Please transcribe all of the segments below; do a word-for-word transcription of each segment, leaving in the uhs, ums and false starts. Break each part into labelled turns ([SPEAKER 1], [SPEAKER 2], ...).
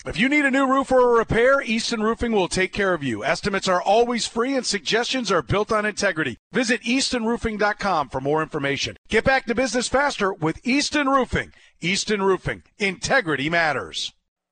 [SPEAKER 1] If you need a new roof or a repair, Easton Roofing will take care of you. Estimates are always free and suggestions are built on integrity. Visit easton roofing dot com for more information. Get back to business faster with Easton Roofing. Easton Roofing. Integrity matters.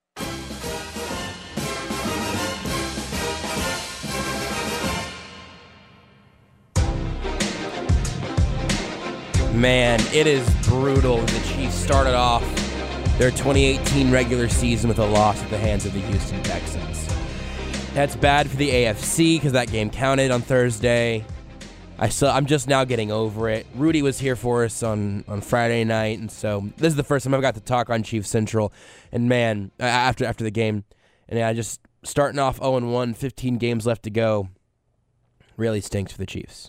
[SPEAKER 2] Man, it is brutal. The Chiefs started off their twenty eighteen regular season with a loss at the hands of the Houston Texans. That's bad for the A F C because that game counted on Thursday. I still, I'm just now getting over it. Rudy was here for us on, on Friday night, and so this is the first time I've got to talk on Chiefs Central. And man, after after the game, and I just starting off oh and one, fifteen games left to go, really stinks for the Chiefs.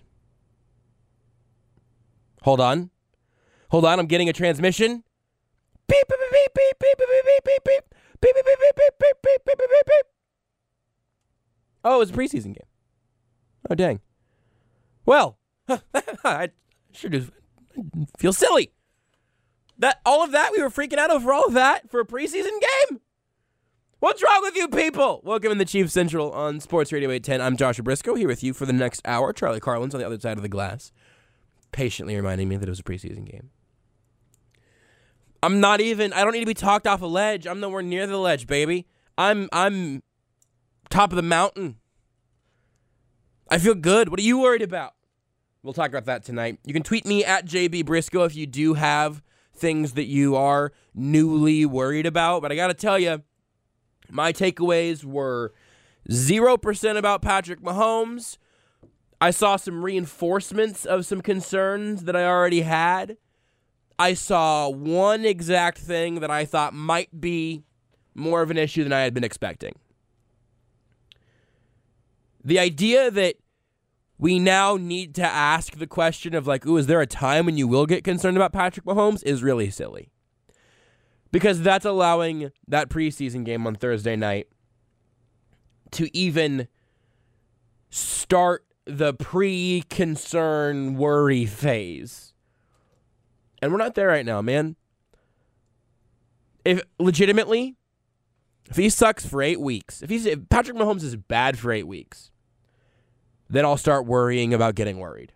[SPEAKER 2] Hold on. Hold on, I'm getting a transmission. Beep, beep, beep, beep, beep, beep, beep, beep, beep, beep, beep, beep, beep, beep, beep, beep, beep, beep, beep. Oh, it was a preseason game. Oh, dang. Well, I sure do feel silly. That all of that, we were freaking out over all of that for a preseason game? What's wrong with you people? Welcome in the Chiefs Central on Sports Radio eight ten. I'm Joshua Briscoe here with you for the next hour. Charlie Carlin's on the other side of the glass, patiently reminding me that it was a preseason game. I'm not even, I don't need to be talked off a ledge. I'm nowhere near the ledge, baby. I'm, I'm top of the mountain. I feel good. What are you worried about? We'll talk about that tonight. You can tweet me at J B Briscoe if you do have things that you are newly worried about. But I got to tell you, my takeaways were zero percent about Patrick Mahomes. I saw some reinforcements of some concerns that I already had. I saw one exact thing that I thought might be more of an issue than I had been expecting. The idea that we now need to ask the question of like, ooh, is there a time when you will get concerned about Patrick Mahomes is really silly. Because that's allowing that preseason game on Thursday night to even start the pre-concern worry phase. And we're not there right now, man. If legitimately, if he sucks for eight weeks, if he's if Patrick Mahomes is bad for eight weeks, then I'll start worrying about getting worried.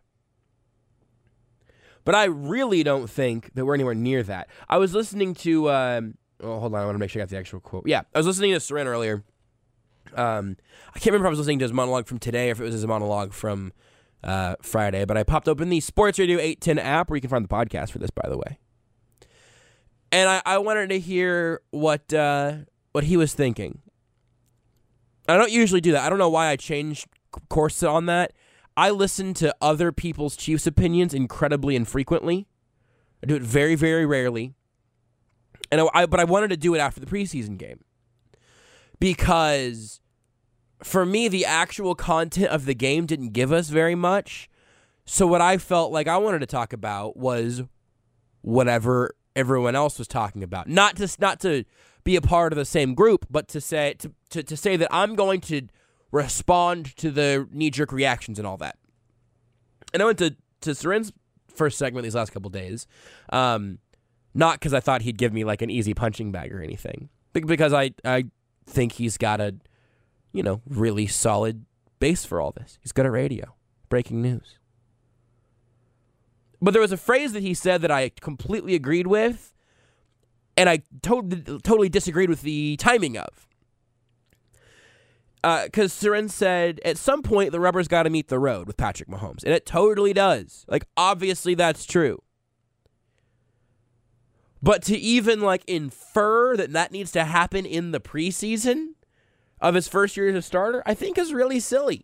[SPEAKER 2] But I really don't think that we're anywhere near that. I was listening to, um, oh, hold on, I want to make sure I got the actual quote. Yeah, I was listening to Soren earlier. Um, I can't remember if I was listening to his monologue from today or if it was his monologue from uh, Friday, but I popped open the Sports Radio eight ten app where you can find the podcast for this, by the way. And I, I wanted to hear what uh, what he was thinking. I don't usually do that. I don't know why I changed course on that. I listen to other people's Chiefs opinions incredibly infrequently. I do it very, very rarely. And I, I, but I wanted to do it after the preseason game. Because for me, the actual content of the game didn't give us very much. So what I felt like I wanted to talk about was whatever everyone else was talking about. Not to, not to be a part of the same group, but to say to, to, to say that I'm going to respond to the knee-jerk reactions and all that. And I went to, to Soren's first segment these last couple days, um, not because I thought he'd give me like an easy punching bag or anything, because I, I think he's got a, you know, really solid base for all this. He's got a radio, breaking news. But there was a phrase that he said that I completely agreed with, and I to- totally disagreed with the timing of. Because uh, Soren said, at some point, the rubber's got to meet the road with Patrick Mahomes. And it totally does. Like, obviously, that's true. But to even, like, infer that that needs to happen in the preseason of his first year as a starter, I think is really silly.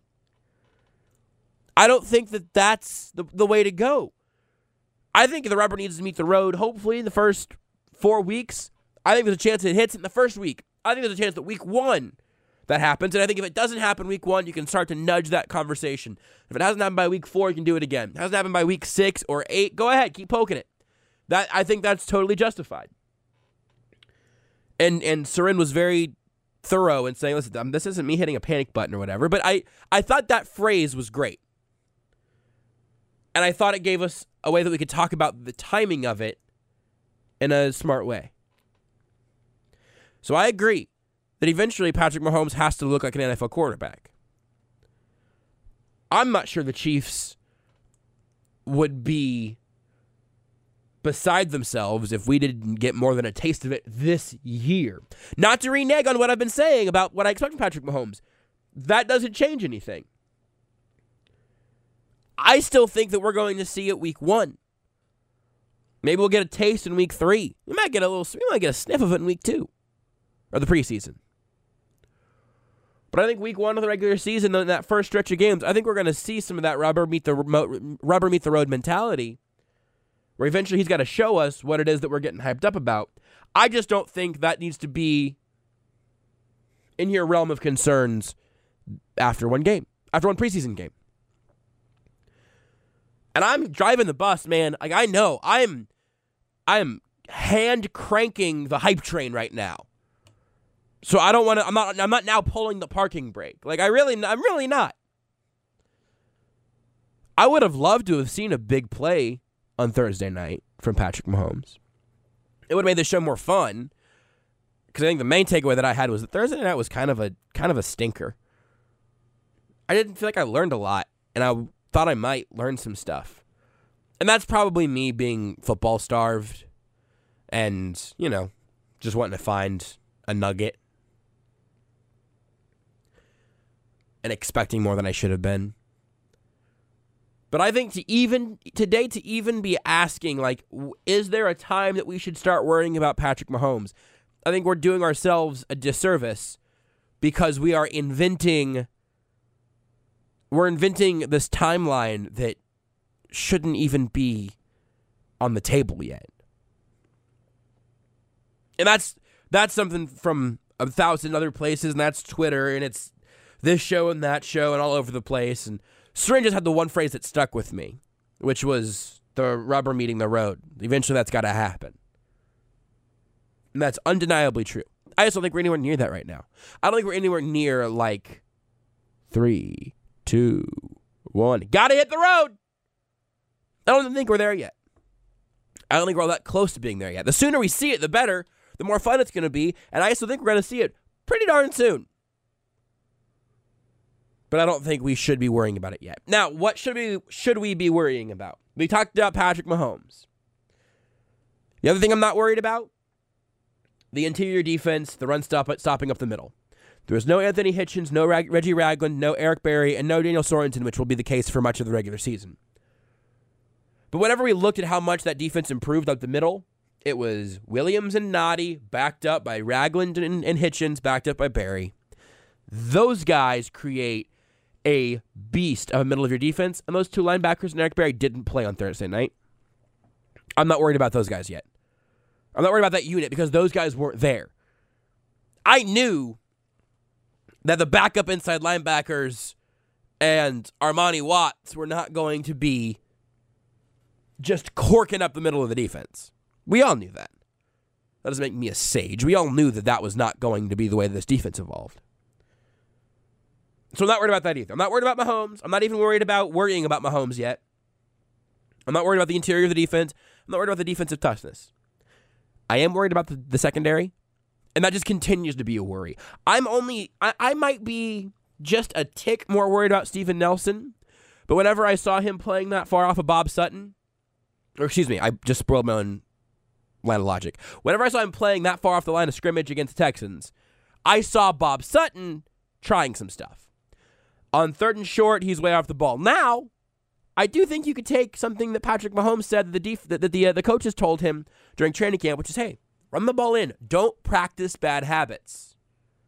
[SPEAKER 2] I don't think that that's the, the way to go. I think the rubber needs to meet the road, hopefully, the first four weeks. I think there's a chance it hits in the first week. I think there's a chance that week one that happens, and I think if it doesn't happen week one, you can start to nudge that conversation. If it hasn't happened by week four, you can do it again. If it hasn't happened by week six or eight, go ahead, keep poking it. That I think that's totally justified. And and Soren was very thorough in saying, listen, this isn't me hitting a panic button or whatever, but I, I thought that phrase was great. And I thought it gave us a way that we could talk about the timing of it in a smart way. So I agree. that eventually Patrick Mahomes has to look like an N F L quarterback. I'm not sure the Chiefs would be beside themselves if we didn't get more than a taste of it this year. Not to renege on what I've been saying about what I expect from Patrick Mahomes. That doesn't change anything. I still think that we're going to see it week one. Maybe we'll get a taste in week three. We might get a little, we might get a sniff of it in week two, or the preseason. But I think week one of the regular season, in that first stretch of games, I think we're going to see some of that rubber meet the remote, rubber meet the road mentality, where eventually he's got to show us what it is that we're getting hyped up about. I just don't think that needs to be in your realm of concerns after one game, after one preseason game. And I'm driving the bus, man. Like, I know I'm, I'm hand cranking the hype train right now. So I don't want to. I'm not. I'm not now pulling the parking brake. Like I really. I'm really not. I would have loved to have seen a big play on Thursday night from Patrick Mahomes. It would have made the show more fun. Because I think the main takeaway that I had was that Thursday night was kind of a kind of a stinker. I didn't feel like I learned a lot, and I thought I might learn some stuff. And that's probably me being football starved and, you know, just wanting to find a nugget and expecting more than I should have been. But I think to even today to even be asking, like, is there a time that we should start worrying about Patrick Mahomes? I think we're doing ourselves a disservice because we are inventing we're inventing this timeline that shouldn't even be on the table yet. And that's that's something from a thousand other places, and that's Twitter, and it's this show and that show and all over the place. And Syringe just had the one phrase that stuck with me, which was the rubber meeting the road. Eventually that's got to happen. And that's undeniably true. I just don't think we're anywhere near that right now. I don't think we're anywhere near like three, two, one. Gotta hit the road. I don't think we're there yet. I don't think we're all that close to being there yet. The sooner we see it, the better. The more fun it's going to be. And I still think we're going to see it pretty darn soon. But I don't think we should be worrying about it yet. Now, what should we should we be worrying about? We talked about Patrick Mahomes. The other thing I'm not worried about, the interior defense, the run stop stopping up the middle. There was no Anthony Hitchens, no Reg- Reggie Ragland, no Eric Berry, and no Daniel Sorensen, which will be the case for much of the regular season. But whenever we looked at how much that defense improved up the middle, it was Williams and Noddy, backed up by Ragland and, and Hitchens, backed up by Berry. Those guys create a beast of a middle of your defense, and those two linebackers and Eric Berry didn't play on Thursday night. I'm not worried about those guys yet. I'm not worried about that unit because those guys weren't there. I knew that the backup inside linebackers and Armani Watts were not going to be just corking up the middle of the defense. We all knew that. That doesn't make me a sage. We all knew that that was not going to be the way this defense evolved. So I'm not worried about that either. I'm not worried about Mahomes. I'm not even worried about worrying about Mahomes yet. I'm not worried about the interior of the defense. I'm not worried about the defensive toughness. I am worried about the, the secondary, and that just continues to be a worry. I'm only, I, I might be just a tick more worried about Steven Nelson, but whenever I saw him playing that far off of Bob Sutton, or excuse me, I just spoiled my own line of logic. Whenever I saw him playing that far off the line of scrimmage against the Texans, I saw Bob Sutton trying some stuff. On third and short, he's way off the ball. Now, I do think you could take something that Patrick Mahomes said that the def- that the uh, the coaches told him during training camp, which is, hey, run the ball in. Don't practice bad habits.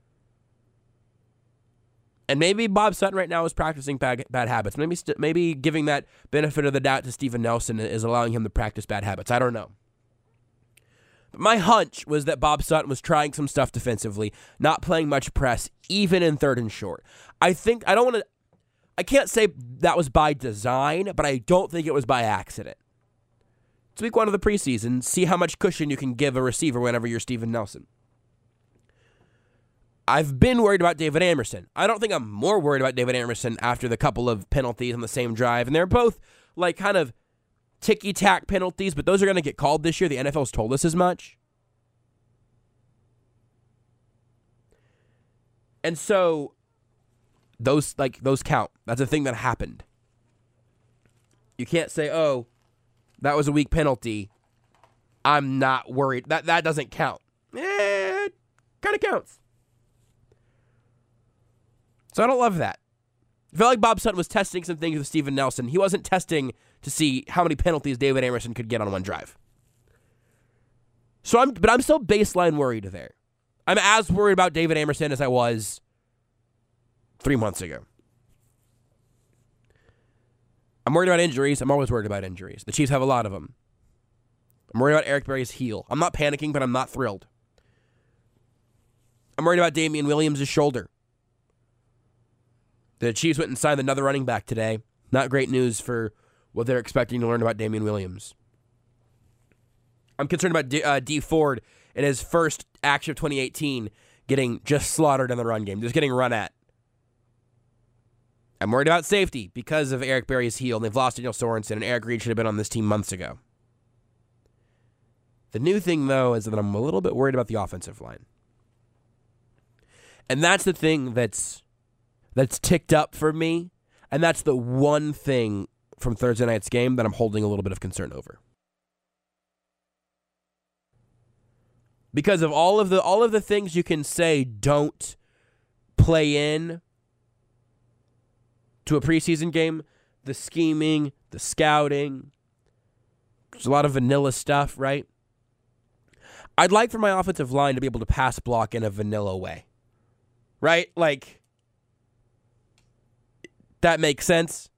[SPEAKER 2] And maybe Bob Sutton right now is practicing bad, bad habits. Maybe st- maybe giving that benefit of the doubt to Steven Nelson is allowing him to practice bad habits. I don't know. But my hunch was that Bob Sutton was trying some stuff defensively, not playing much press, even in third and short. I think, I don't want to, I can't say that was by design, but I don't think it was by accident. It's week one of the preseason. See how much cushion you can give a receiver whenever you're Steven Nelson. I've been worried about David Amerson. I don't think I'm more worried about David Amerson after the couple of penalties on the same drive. And they're both like kind of ticky-tack penalties, but those are going to get called this year. The N F L's told us as much. And so those like those count. That's a thing that happened. You can't say, "Oh, that was a weak penalty. I'm not worried." That that doesn't count. Eh, it kind of counts. So I don't love that. I feel like Bob Sutton was testing some things with Steven Nelson. He wasn't testing to see how many penalties David Amerson could get on one drive. So I'm, but I'm still baseline worried there. I'm as worried about David Amerson as I was three months ago. I'm worried about injuries. I'm always worried about injuries. The Chiefs have a lot of them. I'm worried about Eric Berry's heel. I'm not panicking, but I'm not thrilled. I'm worried about Damian Williams' shoulder. The Chiefs went and signed another running back today. Not great news for what they're expecting to learn about Damian Williams. I'm concerned about D, uh, D Ford in his first action of twenty eighteen getting just slaughtered in the run game, just getting run at. I'm worried about safety because of Eric Berry's heel, and they've lost Daniel Sorensen, and Eric Reed should have been on this team months ago. The new thing, though, is that I'm a little bit worried about the offensive line. And that's the thing that's that's ticked up for me, and that's the one thing from Thursday night's game that I'm holding a little bit of concern over. Because of all of the all of the things you can say don't play in to a preseason game, the scheming, the scouting, there's a lot of vanilla stuff, right? I'd like for my offensive line to be able to pass block in a vanilla way. Right? Like, that makes sense.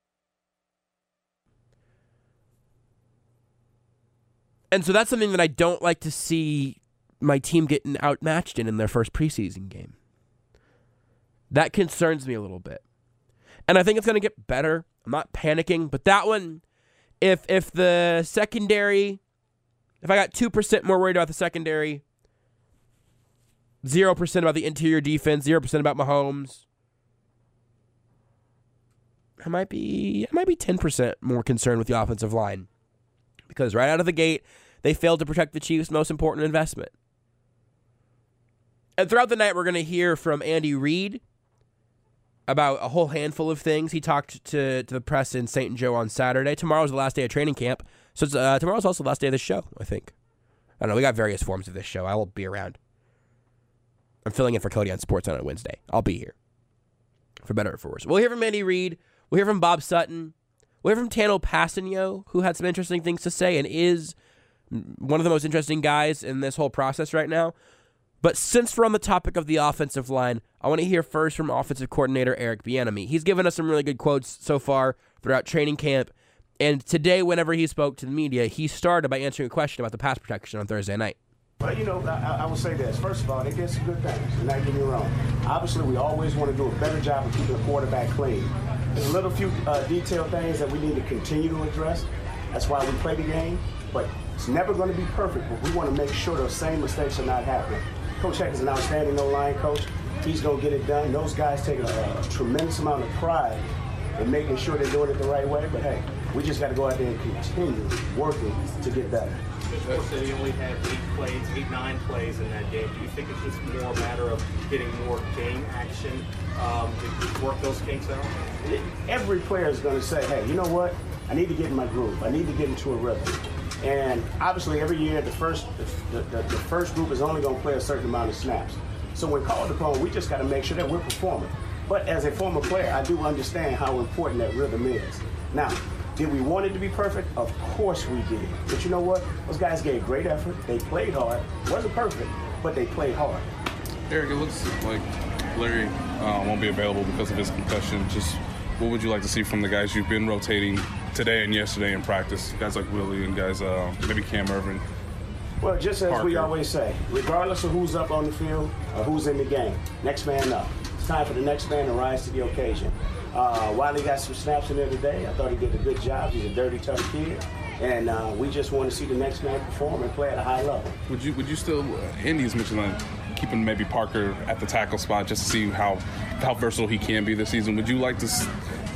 [SPEAKER 2] And so that's something that I don't like to see my team getting outmatched in in their first preseason game. That concerns me a little bit. And I think it's going to get better. I'm not panicking, but that one, if if the secondary, if I got two percent more worried about the secondary, zero percent about the interior defense, zero percent about Mahomes, I might be I might be ten percent more concerned with the offensive line. Because right out of the gate, they failed to protect the Chiefs' most important investment. And throughout the night, we're going to hear from Andy Reid about a whole handful of things. He talked to, to the press in Saint Joe on Saturday. Tomorrow's the last day of training camp. So it's, uh, tomorrow's also the last day of the show, I think. I don't know. We got various forms of this show. I will be around. I'm filling in for Cody on Sports on a Wednesday. I'll be here. For better or for worse. We'll hear from Andy Reid. We'll hear from Bob Sutton. We'll hear from Tano Passanio, who had some interesting things to say and is one of the most interesting guys in this whole process right now. But since we're on the topic of the offensive line, I want to hear first from offensive coordinator Eric Bieniemy. He's given us some really good quotes so far throughout training camp. And today, whenever he spoke to the media, he started by answering a question about the pass protection on Thursday night.
[SPEAKER 3] Well, you know, I, I would say this. First of all, they did some good things, and not get me wrong. Obviously, we always want to do a better job of keeping the quarterback clean. There's a little few uh, detailed things that we need to continue to address. That's why we play the game. But it's never going to be perfect, but we want to make sure those same mistakes are not happening. Coach Heck is an outstanding O-line coach. He's going to get it done. Those guys take a, a tremendous amount of pride in making sure they're doing it the right way. But, hey, we just got to go out there and continue working to get better.
[SPEAKER 4] Coach said he only had eight plays, eight, nine plays in that game. Do you think it's just more a matter of getting more game action um, to work those kinks out?
[SPEAKER 3] Every player is going to say, hey, you know what? I need to get in my groove. I need to get into a rhythm. And obviously, every year, the first the, the, the first group is only going to play a certain amount of snaps. So when called upon, we just got to make sure that we're performing. But as a former player, I do understand how important that rhythm is. Now, did we want it to be perfect? Of course we did. But you know what? Those guys gave great effort. They played hard. It wasn't perfect, but they played hard.
[SPEAKER 5] Eric, it looks like Larry uh, won't be available because of his concussion. Just what would you like to see from the guys you've been rotating today and yesterday in practice? Guys like Willie and guys, uh, maybe Cam Irvin.
[SPEAKER 3] Well, just as
[SPEAKER 5] Parker.
[SPEAKER 3] we always say, regardless of who's up on the field or who's in the game, next man up. It's time for the next man to rise to the occasion. Uh, Wiley got some snaps in there today. I thought he did a good job. He's a dirty, tough kid. And uh, we just want to see the next man perform and play at a high level.
[SPEAKER 5] Would you would you still, uh, Andy's mentioned like keeping maybe Parker at the tackle spot just to see how, how versatile he can be this season. Would you like to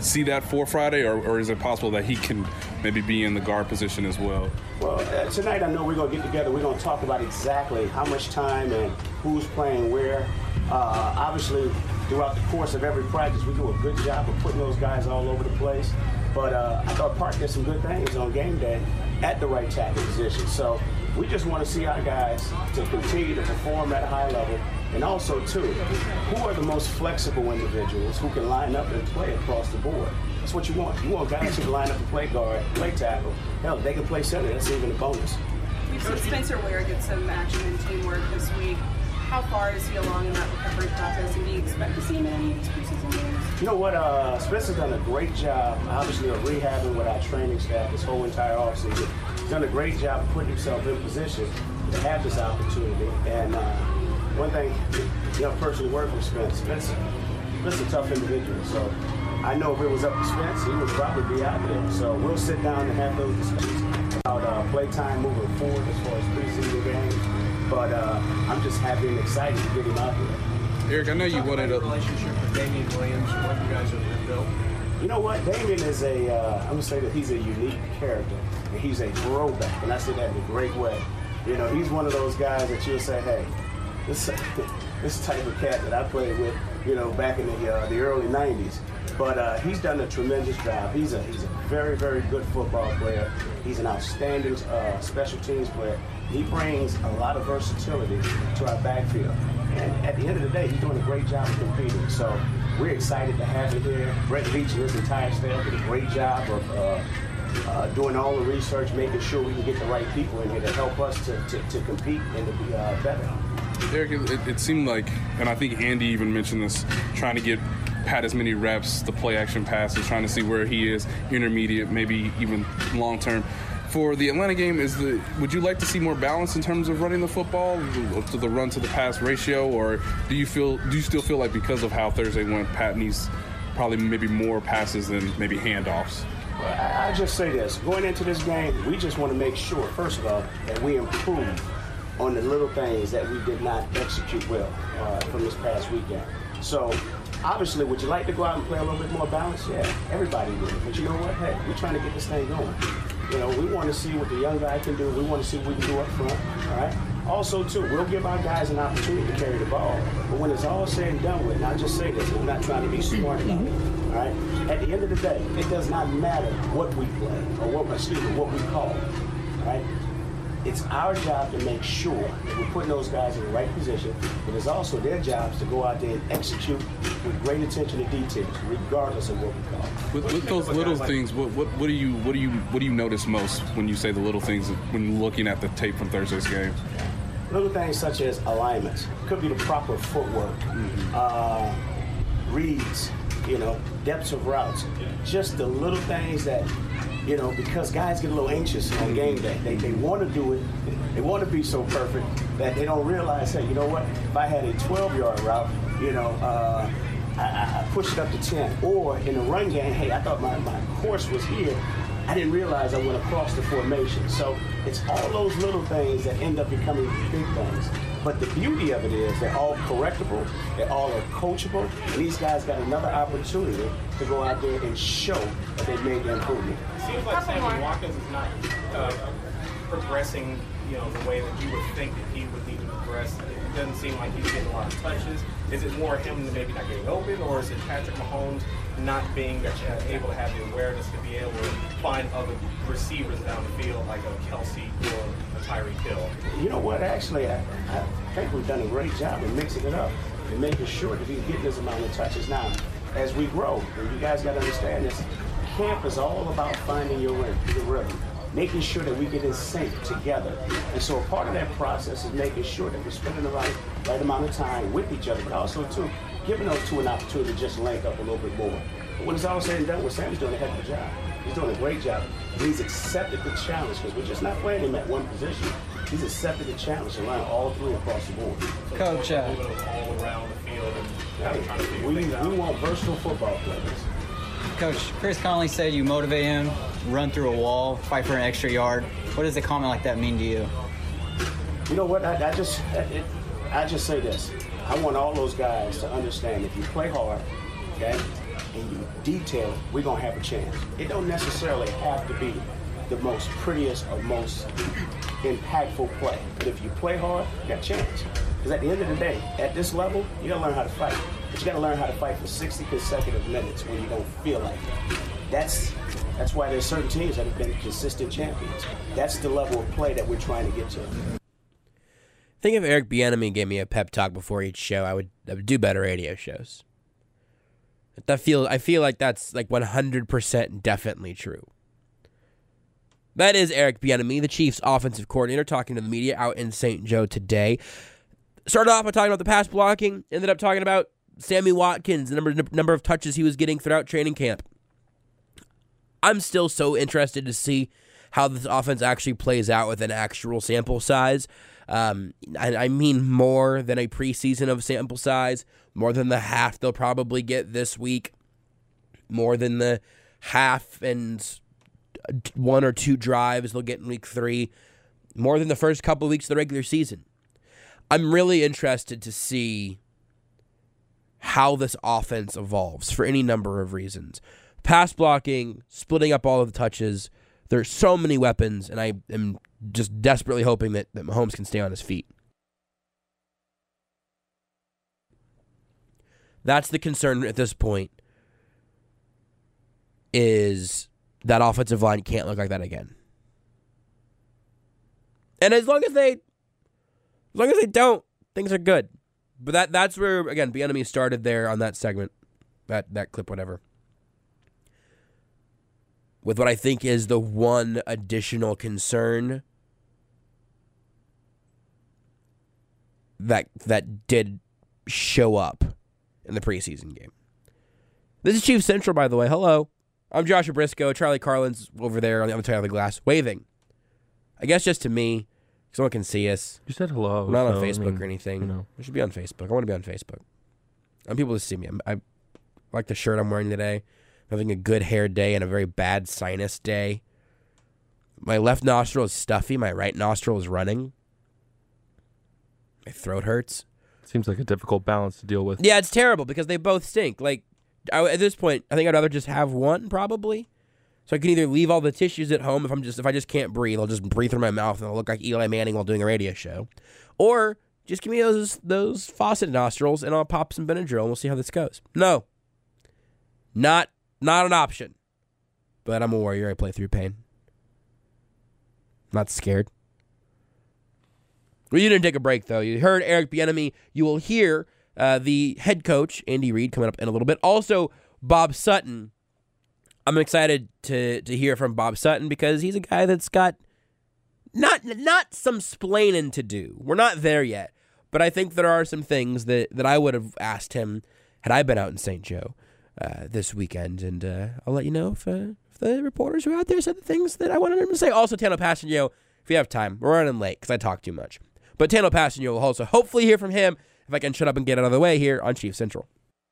[SPEAKER 5] see that for Friday, or, or is it possible that he can maybe be in the guard position as well?
[SPEAKER 3] Well, uh, tonight I know we're going to get together. We're going to talk about exactly how much time and who's playing where. Uh, obviously, throughout the course of every practice, we do a good job of putting those guys all over the place. But uh, I thought Park did some good things on game day at the right tackle position. So we just want to see our guys to continue to perform at a high level. And also, too, who are the most flexible individuals who can line up and play across the board? That's what you want. You want guys who can line up and play guard, play tackle. Hell, they can play center. That's even a bonus.
[SPEAKER 6] We've seen Spencer Ware get some action and teamwork this week. How far is he along in that recovery process, and do you expect to see him in any of these preseason games?
[SPEAKER 3] You know what? Uh, Spencer's done a great job, obviously, of rehabbing with our training staff this whole entire offseason. He's done a great job of putting himself in position to have this opportunity. And uh, one thing, you know, personally working with Spence, Spence, Spence is a tough individual. So I know if it was up to Spence, he would probably be out there. So we'll sit down and have those discussions about uh, play time moving forward as far as preseason games. But uh, I'm just happy and excited to get him out there.
[SPEAKER 5] Eric, I know you
[SPEAKER 7] Talk
[SPEAKER 5] wanted
[SPEAKER 7] about
[SPEAKER 5] a
[SPEAKER 7] the relationship with Damian Williams, what you guys have built.
[SPEAKER 3] You know what? Damian is a, uh, I'm going to say that he's a unique character. And he's a throwback, and I say that in a great way. You know, he's one of those guys that you'll say, hey, this this type of cat that I played with, you know, back in the uh, the early nineties. But uh, he's done a tremendous job. He's a he's a very, very good football player. He's an outstanding uh, special teams player. He brings a lot of versatility to our backfield. And at the end of the day, he's doing a great job of competing. So we're excited to have him here. Brett Leach and his entire staff did a great job of uh, uh, doing all the research, making sure we can get the right people in here to help us to, to, to compete and to be uh, better.
[SPEAKER 5] Eric, it, it seemed like, and I think Andy even mentioned this, trying to get Pat as many reps, the play action passes, trying to see where he is, intermediate, maybe even long term. For the Atlanta game, is the would you like to see more balance in terms of running the football, to the run to the pass ratio, or do you feel do you still feel like because of how Thursday went, Pat needs probably maybe more passes than maybe handoffs?
[SPEAKER 3] Well, I, I just say this: going into this game, we just want to make sure, first of all, that we improve on the little things that we did not execute well uh, from this past weekend. So, obviously, would you like to go out and play a little bit more balance? Yeah, everybody would. But you know what? Hey, we're trying to get this thing going. You know, we want to see what the young guy can do. We want to see what we can do up front, all right? Also, too, we'll give our guys an opportunity to carry the ball. But when it's all said and done with, and I'll just say this, I'm not trying to be smart about it, all right? At the end of the day, it does not matter what we play or what, excuse me, what we call, all right? It's our job to make sure that we're putting those guys in the right position, but it's also their jobs to go out there and execute with great attention to details, regardless of what we call it.
[SPEAKER 5] With, with those little things, what, what what do you what do you what do you notice most when you say the little things when looking at the tape from Thursday's game?
[SPEAKER 3] Little things such as alignments, could be the proper footwork, mm-hmm. uh, reads, you know, depths of routes, just the little things that. You know, because guys get a little anxious on game day. They, they want to do it. They want to be so perfect that they don't realize, hey, you know what? If I had a twelve-yard route, you know, uh, I, I pushed it up to ten. Or in the run game, hey, I thought my, my course was here. I didn't realize I went across the formation. So it's all those little things that end up becoming big things. But the beauty of it is they're all correctable, they all are coachable, and these guys got another opportunity to go out there and show that they made the improvement.
[SPEAKER 4] It seems like Sammy Watkins is not uh, progressing, you know, the way that you would think that he would need to progress. It doesn't seem like he's getting a lot of touches. Is it more him maybe not getting open, or is it Patrick Mahomes not being able to have the awareness to be able to find other receivers down the field like a Kelsey or a Tyreek Hill?
[SPEAKER 3] You know what? Actually, I, I think we've done a great job of mixing it up and making sure that he's getting this amount of touches. Now, as we grow, and you guys got to understand this, camp is all about finding your rhythm, your rhythm, making sure that we get in sync together. And so a part of that process is making sure that we're spending the right, right amount of time with each other, but also, too, giving those two an opportunity to just link up a little bit more. But when it's all said and done, what Sam's doing a heck of a job. He's doing a great job. And he's accepted the challenge, because we're just not playing him at one position. He's accepted the challenge to run all three across the board.
[SPEAKER 4] So
[SPEAKER 8] Coach, uh,
[SPEAKER 4] all around the field and
[SPEAKER 3] Hey,
[SPEAKER 4] trying to figure
[SPEAKER 3] we,
[SPEAKER 4] things out.
[SPEAKER 3] we want versatile football players.
[SPEAKER 8] Coach, Chris Conley said you motivate him, run through a wall, fight for an extra yard. What does a comment like that mean to you?
[SPEAKER 3] You know what? I, I just it, I just say this. I want all those guys to understand if you play hard, okay, and you detail it, we're going to have a chance. It don't necessarily have to be the most prettiest or most impactful play. But if you play hard, you got a chance. Because at the end of the day, at this level, you got to learn how to fight. But you got to learn how to fight for sixty consecutive minutes when you don't feel like it. That's that's why there's certain teams that have been consistent champions. That's the level of play that we're trying to get to.
[SPEAKER 2] I think if Eric Bieniemy gave me a pep talk before each show, I would, I would do better radio shows. That feel I feel like that's like one hundred percent definitely true. That is Eric Bieniemy, the Chiefs' offensive coordinator, talking to the media out in Saint Joe today. Started off by talking about the pass blocking, ended up talking about Sammy Watkins, the number, number of touches he was getting throughout training camp. I'm still so interested to see how this offense actually plays out with an actual sample size. Um, I, I mean more than a preseason of sample size, more than the half they'll probably get this week, more than the half and one or two drives they'll get in week three, more than the first couple of weeks of the regular season. I'm really interested to see how this offense evolves for any number of reasons. Pass blocking, splitting up all of the touches. There's so many weapons, and I am just desperately hoping that, that Mahomes can stay on his feet. That's the concern at this point, is that offensive line can't look like that again. And as long as they, as long as they don't, things are good. But that that's where, again, Bieniemy started there on that segment, that, that clip, whatever. With what I think is the one additional concern that that did show up in the preseason game. This is Chiefs Central, by the way. Hello. I'm Joshua Briscoe. Charlie Carlin's over there on the other side of the glass, waving. I guess just to me, so someone can see us.
[SPEAKER 9] You said hello.
[SPEAKER 2] We're not
[SPEAKER 9] so,
[SPEAKER 2] on Facebook
[SPEAKER 9] I mean,
[SPEAKER 2] or anything.
[SPEAKER 9] You know.
[SPEAKER 2] We should be on Facebook. I want to be on Facebook. I want people to see me. I, I like the shirt I'm wearing today. I'm having a good hair day and a very bad sinus day. My left nostril is stuffy. My right nostril is running. My throat hurts.
[SPEAKER 9] Seems like a difficult balance to deal with.
[SPEAKER 2] Yeah, it's terrible because they both stink. Like, I, at this point, I think I'd rather just have one, probably. So I can either leave all the tissues at home if I'm just if I just can't breathe, I'll just breathe through my mouth and I'll look like Eli Manning while doing a radio show. Or just give me those those faucet nostrils and I'll pop some Benadryl and we'll see how this goes. No. Not not an option. But I'm a warrior. I play through pain. Not scared. Well, you didn't take a break, though. You heard Eric Bieniemy. You will hear uh, the head coach, Andy Reid, coming up in a little bit. Also, Bob Sutton. I'm excited to to hear from Bob Sutton because he's a guy that's got not not some splaining to do. We're not there yet, but I think there are some things that, that I would have asked him had I been out in Saint Joe uh, this weekend, and uh, I'll let you know if, uh, if the reporters who are out there said the things that I wanted him to say. Also, Tano Passanio, if you have time, we're running late because I talk too much. But Tano Passanio will also hopefully hear from him if I can shut up and get out of the way here on Chiefs Central.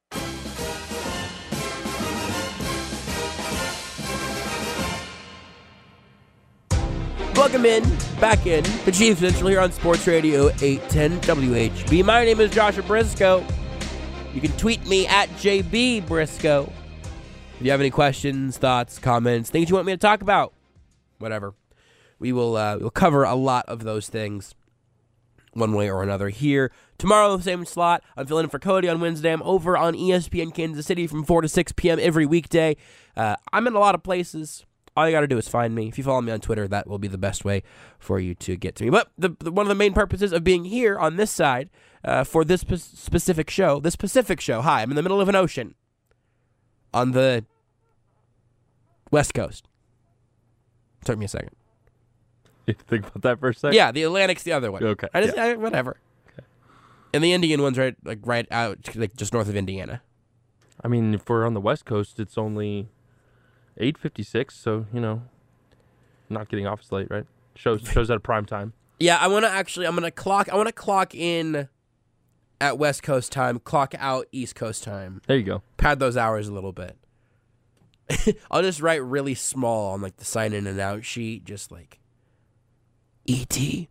[SPEAKER 2] Welcome in, back in, to Chiefs Central here on Sports Radio eight ten W H B. My name is Joshua Briscoe. You can tweet me at J B Briscoe. If you have any questions, thoughts, comments, things you want me to talk about, whatever. We will uh, we'll cover a lot of those things one way or another here. Tomorrow, same slot. I'm filling in for Cody on Wednesday. I'm over on E S P N Kansas City from four to six p.m. every weekday. Uh, I'm in a lot of places. All you got to do is find me. If you follow me on Twitter, that will be the best way for you to get to me. But the, the, one of the main purposes of being here on this side uh, for this p- specific show, this Pacific show, hi, I'm in the middle of an ocean on the West Coast. Took me a second.
[SPEAKER 9] You think about that for a second?
[SPEAKER 2] Yeah, the Atlantic's the other one.
[SPEAKER 9] Okay.
[SPEAKER 2] I just,
[SPEAKER 9] yeah.
[SPEAKER 2] I, whatever. Okay. And the Indian one's right, like right out, like just north of Indiana.
[SPEAKER 9] I mean, if we're on the West Coast, it's only eight fifty-six, so, you know, not getting off as late, right? Shows shows at a prime time.
[SPEAKER 2] Yeah, I want to actually, I'm going to clock, I want to clock in at West Coast time, clock out East Coast time.
[SPEAKER 9] There you go.
[SPEAKER 2] Pad those hours a little bit. I'll just write really small on, like, the sign in and out sheet, just like, E T.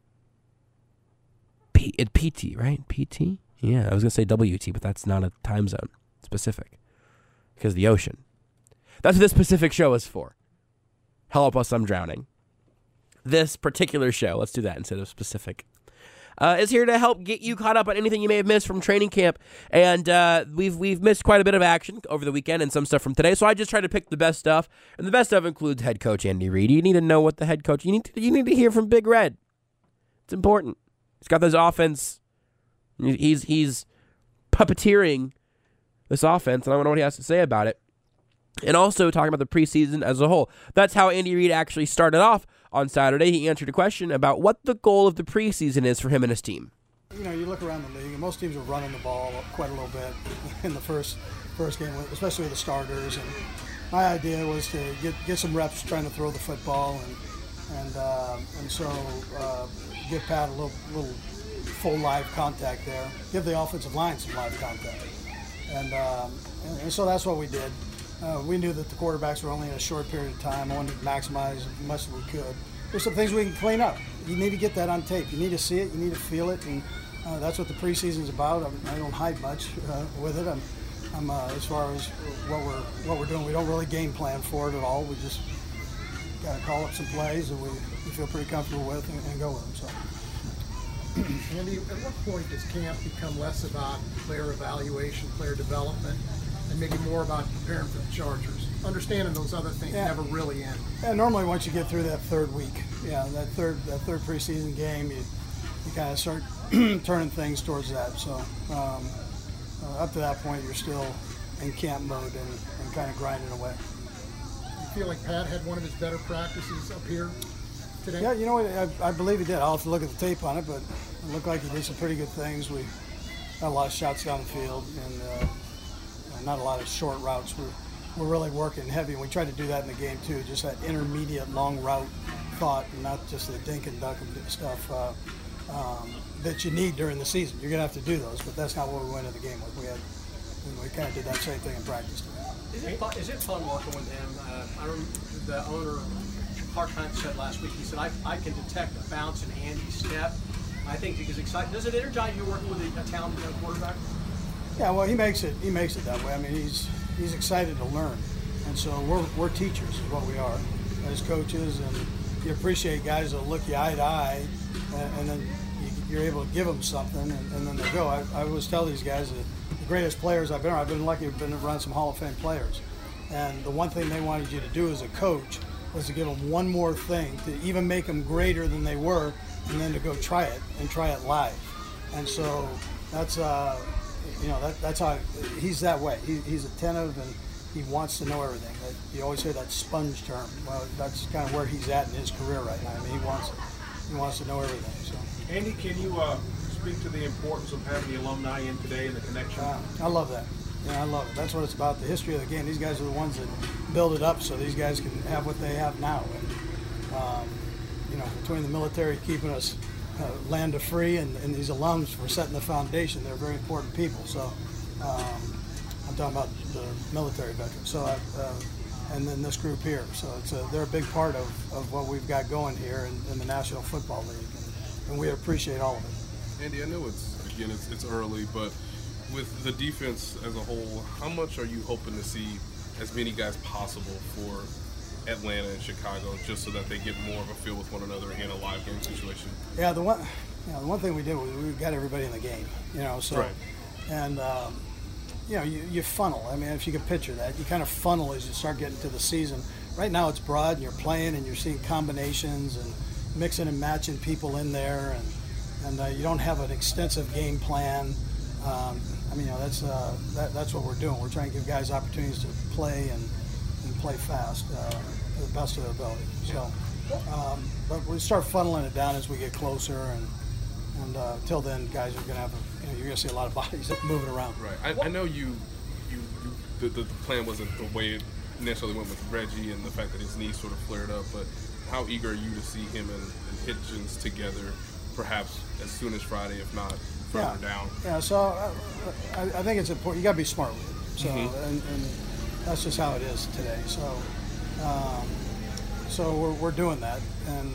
[SPEAKER 2] P, it P T, right? P T? Yeah, I was going to say W T, but that's not a time zone specific. because the ocean. That's what this specific show is for. Help us, I'm drowning. This particular show, let's do that instead of specific, uh, is here to help get you caught up on anything you may have missed from training camp. And uh, we've we've missed quite a bit of action over the weekend and some stuff from today. So I just try to pick the best stuff, and the best stuff includes head coach Andy Reid. You need to know what the head coach. You need to, you need to hear from Big Red. It's important. He's got this offense. He's he's puppeteering this offense, and I want to know what he has to say about it. And also talking about the preseason as a whole. That's how Andy Reid actually started off on Saturday. He answered a question about what the goal of the preseason is for him and his team.
[SPEAKER 10] You know, you look around the league, and most teams are running the ball quite a little bit in the first first game, especially with the starters. And my idea was to get get some reps trying to throw the football, and and uh, and so uh, give Pat a little little full live contact there. Give the offensive line some live contact, and um, and, and so that's what we did. Uh, we knew that the quarterbacks were only in a short period of time. I wanted to maximize as much as we could. There's some things we can clean up. You need to get that on tape. You need to see it. You need to feel it, and uh, that's what the preseason is about. I'm, I don't hide much uh, with it. I'm, I'm uh, as far as what we're what we're doing, we don't really game plan for it at all. We just got to call up some plays that we, we feel pretty comfortable with and, and go with them. So.
[SPEAKER 11] Andy, at what point does camp become less about player evaluation, player development, and maybe more about preparing for the Chargers? Understanding those other things yeah. never really end.
[SPEAKER 10] Yeah, normally once you get through that third week, yeah, that third that third preseason game, you you kind of start turning things towards that. So um, uh, up to that point, you're still in camp mode and, and kind of grinding away.
[SPEAKER 11] You feel like Pat had one of his better practices up here today?
[SPEAKER 10] Yeah, you know what? I, I believe he did. I'll have to look at the tape on it, but it looked like he did some pretty good things. We had a lot of shots down the field and uh, not a lot of short routes. We're, we're really working heavy, and we tried to do that in the game too, just that intermediate long route thought, and not just the dink and duck and stuff uh, um, that you need during the season. You're going to have to do those, but that's not what we went into the game with. We had, we kind of did that same thing in practice today.
[SPEAKER 7] Is it fun, is it fun working with him? Uh, I remember the owner, Clark Hunt, said last week, he said, I, I can detect a bounce in Andy's step. I think he's excited. Does it energize you working with a, a talented young quarterback?
[SPEAKER 10] Yeah, well, he makes it. He makes it that way. I mean, he's he's excited to learn, and so we're we're teachers is what we are as coaches, and you appreciate guys that look you eye to eye, and, and then you, you're able to give them something, and, and then they go. I, I always tell these guys that the greatest players I've been around, I've been lucky to have been around some Hall of Fame players, and the one thing they wanted you to do as a coach was to give them one more thing to even make them greater than they were, and then to go try it and try it live, and so that's. Uh, You know, that, that's how he's that way. He, he's attentive and he wants to know everything. You always hear that sponge term. Well, that's kind of where he's at in his career right now. I mean, he wants he wants to know everything. So,
[SPEAKER 12] Andy, can you uh, speak to the importance of having the alumni in today and the connection?
[SPEAKER 10] Uh, I love that. Yeah, I love it. That's what it's about. The history of the game. These guys are the ones that build it up, so these guys can have what they have now. And um, you know, between the military keeping us. Uh, land of free and, and these alums for setting the foundation. They're very important people. So um, I'm talking about the military veterans. So I, uh, and then this group here. So it's a, they're a big part of, of what we've got going here in, in the National Football League, and, and we appreciate all of it.
[SPEAKER 5] Andy, I know it's again it's, it's early, but with the defense as a whole, how much are you hoping to see as many guys possible for Atlanta and Chicago, just so that they get more of a feel with one another in a live game situation?
[SPEAKER 10] Yeah, the one, you know, the one thing we did was we got everybody in the game, you know. So,
[SPEAKER 5] right.
[SPEAKER 10] and um, you know, you, you funnel. I mean, if you can picture that, you kind of funnel as you start getting to the season. Right now, it's broad, and you're playing, and you're seeing combinations and mixing and matching people in there, and and uh, you don't have an extensive game plan. Um, I mean, you know, that's uh, that, that's what we're doing. We're trying to give guys opportunities to play and. and play fast uh, to the best of their ability. So, um, but we start funneling it down as we get closer, and and uh, till then, guys are going to have, a, you know, you're going to see a lot of bodies moving around.
[SPEAKER 5] Right. I, I know you, you, you the, the, the plan wasn't the way it necessarily went with Reggie and the fact that his knee sort of flared up, but how eager are you to see him and, and Hitchens together, perhaps as soon as Friday, if not further
[SPEAKER 10] yeah.
[SPEAKER 5] down?
[SPEAKER 10] Yeah. So uh, I, I think it's important. You got to be smart with it. So
[SPEAKER 5] mm-hmm.
[SPEAKER 10] and. and that's just how it is today. So, um, so we're, we're doing that, and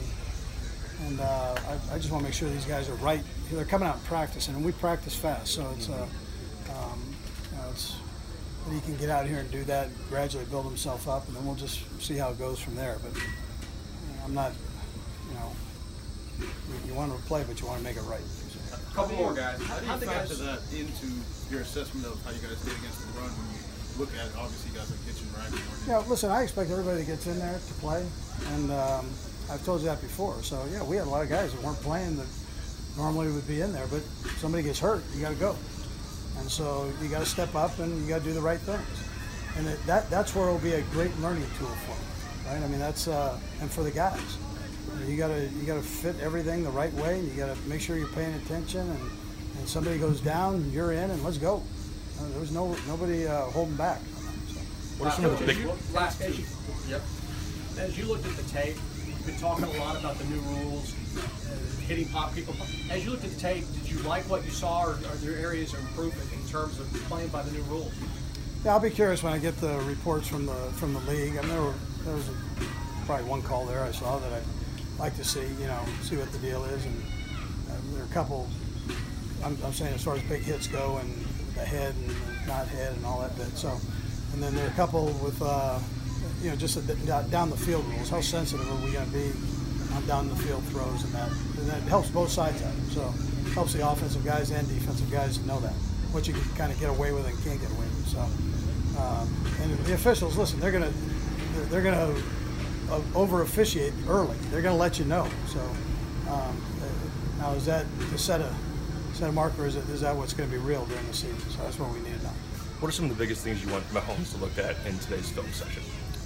[SPEAKER 10] and uh, I, I just want to make sure these guys are right. They're coming out and practicing, and we practice fast. So it's uh, um, you know, it's that he can get out here and do that, and gradually build himself up, and then we'll just see how it goes from there. But you know, I'm not, you know, you, you want to play, but you want to make it right. So.
[SPEAKER 12] A couple more guys. How do you
[SPEAKER 7] How do you
[SPEAKER 12] factor
[SPEAKER 7] guys-
[SPEAKER 12] that into your assessment of how you guys did against the run when you look at it? Obviously, you guys are kitchen right.
[SPEAKER 10] Yeah, listen, I expect everybody that gets in there to play, and um, I've told you that before. So yeah, we had a lot of guys that weren't playing that normally would be in there, but somebody gets hurt, you got to go, and so you got to step up and you got to do the right things, and it, that that's where it'll be a great learning tool for them, right? I mean, that's uh, and for the guys, you got to you got to fit everything the right way, and you got to make sure you're paying attention, and, and somebody goes down, you're in, and let's go. Uh, there was no nobody uh, holding back. So.
[SPEAKER 7] What are some of the big last two? Yep. As you looked at the tape, you've been talking a lot about the new rules, uh, hitting pop people. As you looked at the tape, did you like what you saw, or are there areas of improvement in terms of playing by the new rules?
[SPEAKER 10] Yeah, I'll be curious when I get the reports from the from the league. I mean, there, were, there was a, probably one call there I saw that I'd like to see, you know, see what the deal is, and uh, there are a couple. I'm, I'm saying as far as big hits go, and the head and not head and all that bit. So, and then there are a couple with, uh, you know, just a, down the field rules. How sensitive are we going to be on down the field throws and that? And that helps both sides out. So, it helps the offensive guys and defensive guys to know that what you can kind of get away with and can't get away with. So, um, and the officials, listen, they're gonna they're gonna uh, over officiate early. They're gonna let you know. So, um, now is that to set a set a marker? Is, it, is that what's going to be real during the season? So that's what we need to know.
[SPEAKER 13] What are some of the biggest things you want Mahomes to look at in today's film session?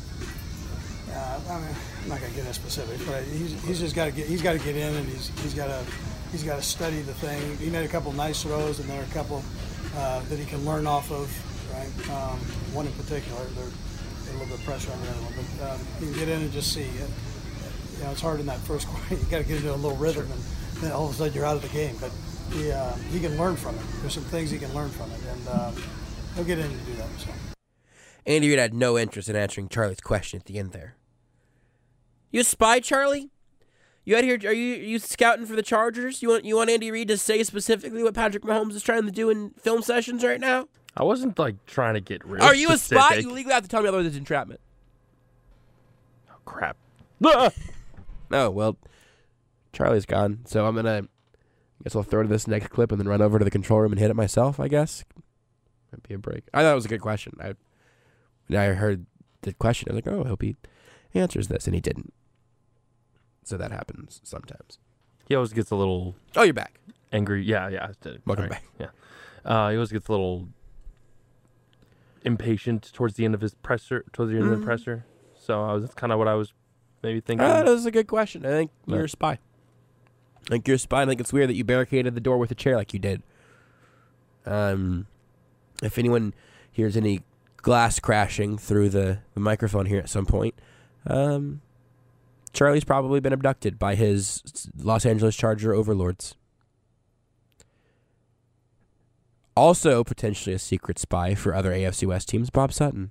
[SPEAKER 10] Uh, I mean, I'm not going to get into specifics, but he's, he's just got to get he's got to get in, and he's he's got to he's got to study the thing. He made a couple nice throws, and there are a couple uh, that he can learn off of. Right, um, one in particular, there's a little bit of pressure on the other one, but um, he can get in and just see. It. You know, it's hard in that first quarter. You got to get into a little rhythm, and then all of a sudden you're out of the game. But he uh, he can learn from it. There's some things he can learn from it, and uh, he'll get in and do that. So.
[SPEAKER 2] Andy Reid had no interest in answering Charlie's question at the end there. You a spy, Charlie? You out here? Are you are you scouting for the Chargers? You want you want Andy Reid to say specifically what Patrick Mahomes is trying to do in film sessions right now?
[SPEAKER 9] I wasn't like trying to get real.
[SPEAKER 2] Are you
[SPEAKER 9] specific.
[SPEAKER 2] a spy? You legally have to tell me otherwise it's entrapment.
[SPEAKER 9] Oh crap!
[SPEAKER 2] Oh well, Charlie's gone, so I'm gonna. I guess I'll throw to this next clip and then run over to the control room and hit it myself. I guess might be a break. I thought it was a good question. I when I heard the question, I was like, oh, I hope he answers this, and he didn't. So that happens sometimes.
[SPEAKER 9] He always gets a little.
[SPEAKER 2] Oh, you're back.
[SPEAKER 9] Angry. Yeah, yeah.
[SPEAKER 2] Welcome
[SPEAKER 9] right.
[SPEAKER 2] back.
[SPEAKER 9] Yeah. Uh, he always gets a little impatient towards the end of his presser. Towards the end
[SPEAKER 2] Mm-hmm.
[SPEAKER 9] of the presser. So I was, that's kind of what I was maybe thinking.
[SPEAKER 2] Uh, that was a good question. I think
[SPEAKER 9] But-
[SPEAKER 2] you're a spy. I think you're a spy. I think it's weird that you barricaded the door with a chair like you did. Um, if anyone hears any glass crashing through the, the microphone here at some point, um, Charlie's probably been abducted by his Los Angeles Charger overlords. Also, potentially a secret spy for other A F C West teams, Bob Sutton.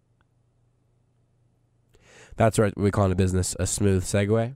[SPEAKER 2] That's what we call in the business a smooth segue.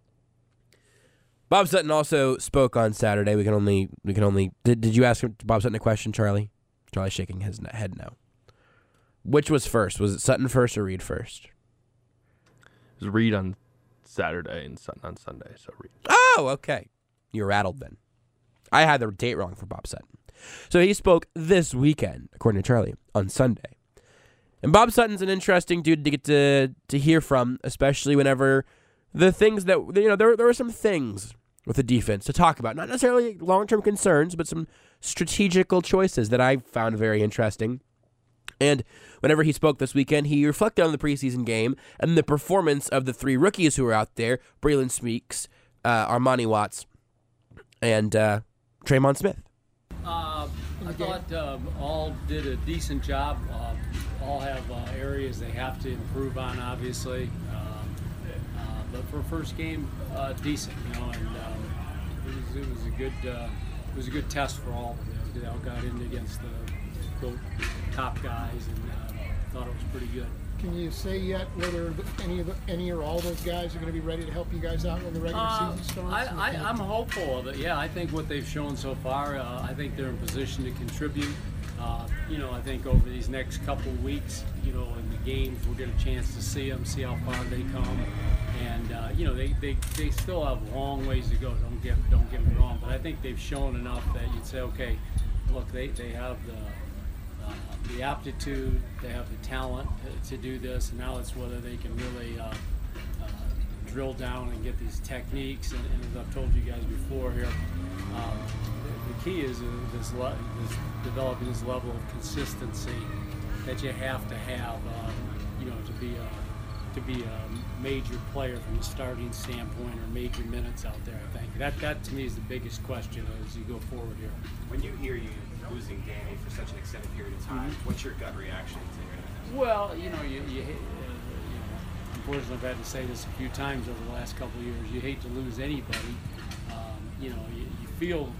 [SPEAKER 2] Bob Sutton also spoke on Saturday. We can only we can only did, did you ask Bob Sutton a question, Charlie? Charlie's shaking his head no. Which was first? Was it Sutton first or Reed first?
[SPEAKER 9] It was Reed on Saturday and Sutton on Sunday. So Reed.
[SPEAKER 2] Oh, okay. You're rattled then. I had the date wrong for Bob Sutton. So he spoke this weekend, according to Charlie, on Sunday. And Bob Sutton's an interesting dude to get to to hear from, especially whenever the things that, you know, there, there were some things with the defense to talk about. Not necessarily long-term concerns, but some strategical choices that I found very interesting. And whenever he spoke this weekend, he reflected on the preseason game and the performance of the three rookies who were out there, Braylon Speaks, uh, Armani Watts, and uh, Traymon Smith.
[SPEAKER 14] Uh, I thought um, all did a decent job. Uh, all have uh, areas they have to improve on, obviously. Um, uh, but for first game, uh, decent, you know, and um, it, was, it was a good uh, it was a good test for all of them. They all got in against the quote, top guys, and uh, thought it was pretty good.
[SPEAKER 11] Can you say yet whether any of the, any or all of those guys are going to be ready to help you guys out when the regular
[SPEAKER 14] Uh,
[SPEAKER 11] season starts?
[SPEAKER 14] I, I, I'm hopeful of it. Yeah, I think what they've shown so far, uh, I think they're in position to contribute. Uh, you know, I think over these next couple of weeks, you know, in the games, we'll get a chance to see them, see how far they come, and uh, you know, they, they, they still have long ways to go. Don't get don't get me wrong, but I think they've shown enough that you'd say, okay, look, they, they have the uh, the aptitude, they have the talent to do this, and now it's whether they can really uh, uh, drill down and get these techniques. And, and as I've told you guys before here. Um, The key is uh, this, le- this developing this level of consistency that you have to have, um, you know, to be a to be a major player from a starting standpoint or major minutes out there. I think that that to me is the biggest question as you go forward here.
[SPEAKER 15] When you hear you losing Danny for such an extended period of time, mm-hmm. what's your gut reaction to it?
[SPEAKER 14] Well, you know, you you, hate, uh, you know, unfortunately, I've had to say this a few times over the last couple of years. You hate to lose anybody. Um, you know, you, you feel.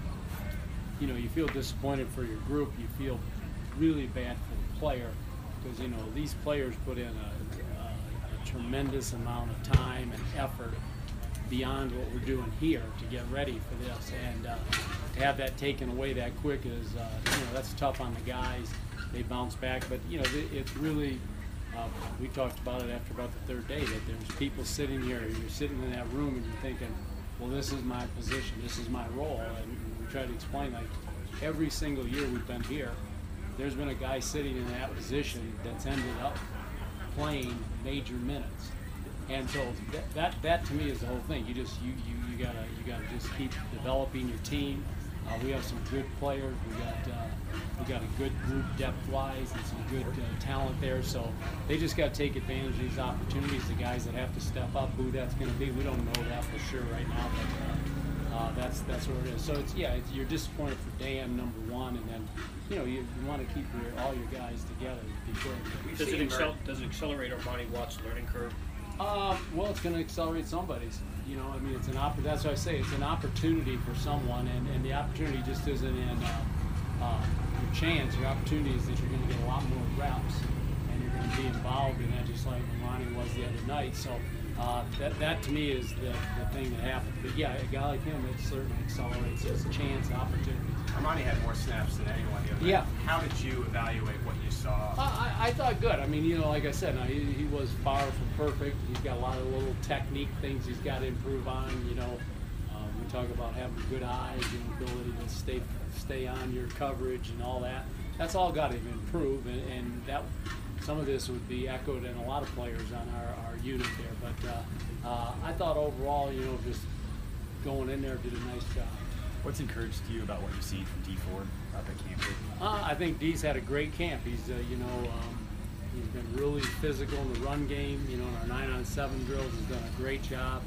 [SPEAKER 14] You know, you feel disappointed for your group. You feel really bad for the player because, you know, these players put in a, a, a tremendous amount of time and effort beyond what we're doing here to get ready for this. And uh, to have that taken away that quick is, uh, you know, that's tough on the guys. They bounce back. But, you know, it, it's really, uh, we talked about it after about the third day, that there's people sitting here, you're sitting in that room and you're thinking, well, this is my position, this is my role. And, try to explain, like, every single year we've been here, there's been a guy sitting in that position that's ended up playing major minutes, and so that that, that to me is the whole thing. You just you, you, you gotta you gotta just keep developing your team. Uh, we have some good players. We got uh, we got a good group depth-wise and some good uh, talent there. So they just got to take advantage of these opportunities. The guys that have to step up, who that's going to be, we don't know that for sure right now, but. Uh, Uh, that's that's what it is. So it's yeah, it's, you're disappointed for Dan, number one, and then you know you, you want to keep your, all your guys together.
[SPEAKER 16] Does it, excel, does it accelerate Armani Watt's learning curve?
[SPEAKER 14] Uh, well, it's going to accelerate somebody's. You know, I mean, it's an opp- That's what I say. It's an opportunity for someone, and, and the opportunity just isn't in uh, uh, your chance. Your opportunity is that you're going to get a lot more reps, and you're going to be involved in that, just like Armani was the other night. So. Uh, that, that to me is the, the thing that happens. But yeah, a guy like him, it certainly accelerates his chance and opportunities.
[SPEAKER 15] Armani had more snaps than anyone the other
[SPEAKER 14] Yeah.
[SPEAKER 15] night. How did you evaluate what you saw?
[SPEAKER 14] Uh, I, I thought good. I mean, you know, like I said, no, he, he was far from perfect. He's got a lot of little technique things he's got to improve on. You know, uh, we talk about having good eyes and ability to stay stay on your coverage and all that. That's all got to improve, and, and that. Some of this would be echoed in a lot of players on our, our unit there, but uh, uh, I thought overall, you know, just going in there did a nice job.
[SPEAKER 17] What's encouraged you about what you see from Dee Ford up at camp?
[SPEAKER 14] Uh, I think Dee's had a great camp. He's, uh, you know, um, he's been really physical in the run game. You know, in our nine-on-seven drills, he's done a great job.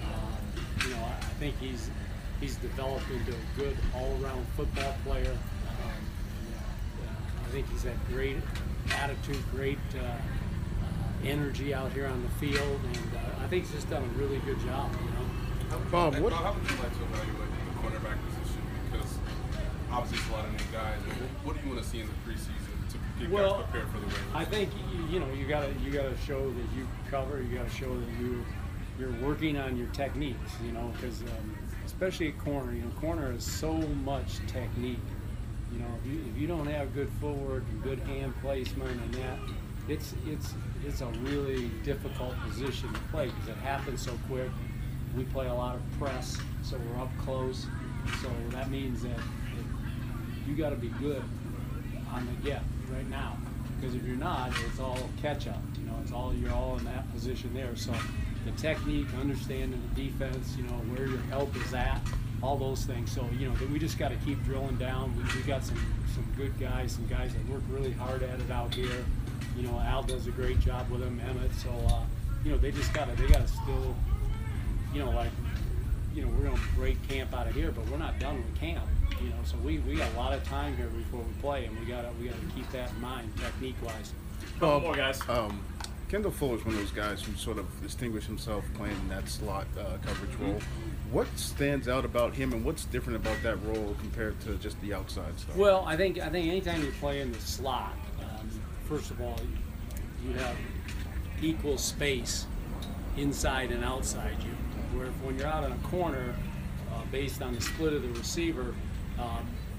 [SPEAKER 14] Uh, you know, I think he's he's developed into a good all-around football player. Um, yeah, I think he's had great attitude, great uh, uh, energy out here on the field, and uh, I think he's just done a really good job. You know,
[SPEAKER 5] Bob, what? How would you like to evaluate the cornerback position? Because obviously it's a lot of new guys. But what, what do you want to see in the preseason to get
[SPEAKER 14] well,
[SPEAKER 5] guys prepared for the regular
[SPEAKER 14] I think you know you gotta you gotta show that you cover. You gotta show that you you're working on your techniques. You know, because um, especially at corner, you know, corner is so much technique. You know, if you, if you don't have good footwork and good hand placement and that, it's it's it's a really difficult position to play because it happens so quick. We play a lot of press, so we're up close. So that means that, that you got to be good on the get right now, because if you're not, it's all catch up. You know, it's all you're all in that position there. So the technique, understanding the defense, you know, where your help is at. All those things. So, you know, we just got to keep drilling down. We, we got some, some good guys, some guys that work really hard at it out here. You know, Al does a great job with them, Emmett. So, uh, you know, they just got to, they got to still, you know, like, you know, we're going to break camp out of here, but we're not done with camp. You know, so we, we got a lot of time here before we play, and we got to we got to keep that in mind, technique-wise.
[SPEAKER 16] Couple more guys.
[SPEAKER 18] Um, Kendall Fuller's one of those guys who sort of distinguished himself playing in that slot uh, coverage role. Mm-hmm. What stands out about him, and what's different about that role compared to just the outside stuff?
[SPEAKER 14] Well, I think I think anytime you play in the slot, um, first of all, you, you have equal space inside and outside you. Where if, when you're out in a corner, uh, based on the split of the receiver, um, you,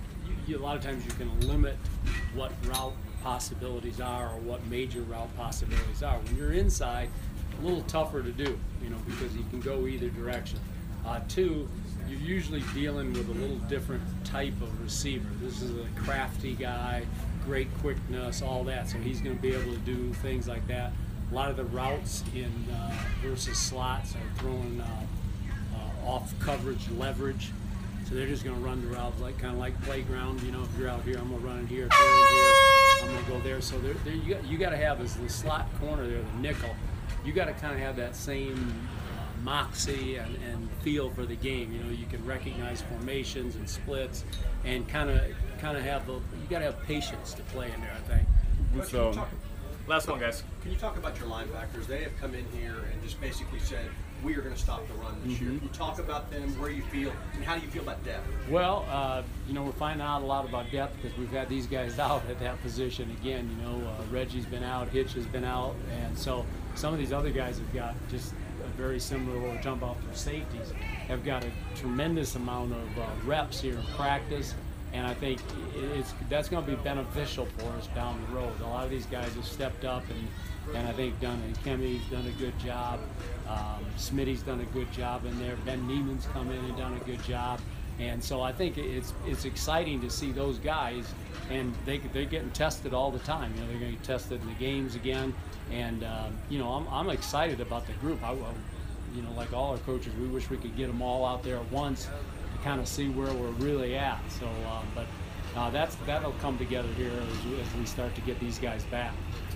[SPEAKER 14] you, a lot of times you can limit what route possibilities are or what major route possibilities are. When you're inside, a little tougher to do, you know, because you can go either direction. Uh, two, you're usually dealing with a little different type of receiver. This is a crafty guy, great quickness, all that, so he's going to be able to do things like that. A lot of the routes in uh, versus slots are throwing uh, uh, off coverage leverage, so they're just going to run the routes like kind of like playground. You know, if you're out here, I'm going to run it here. If you're in here, I'm going to go there. So there, there you got you got to have as the slot corner there, the nickel. You got to kind of have that same uh, moxie and, and feel for the game. You know, you can recognize formations and splits, and kind of kind of have the you got to have patience to play in there, I think.
[SPEAKER 13] So, last one, guys.
[SPEAKER 7] Can you talk about your linebackers? They have come in here and just basically said, we are going to stop the run this
[SPEAKER 14] Mm-hmm.
[SPEAKER 7] year. Can you talk about them, where you feel, and how do you feel about depth?
[SPEAKER 14] Well, uh, you know, we're finding out a lot about depth because we've had these guys out at that position again. You know, uh, Reggie's been out, Hitch has been out, and so some of these other guys have got just a very similar, or jump off their safeties, have got a tremendous amount of uh, reps here in practice. And I think it's that's going to be beneficial for us down the road. A lot of these guys have stepped up, and, and I think done. And Kemi's done a good job. Um, Smitty's done a good job in there. Ben Neiman's come in and done a good job. And so I think it's it's exciting to see those guys, and they they're getting tested all the time. You know, they're going to get tested in the games again. And um, you know, I'm I'm excited about the group. I, I, you know, like all our coaches, we wish we could get them all out there at once, kind of see where we're really at. So, um, but uh, that's that'll come together here as, as we start to get these guys back.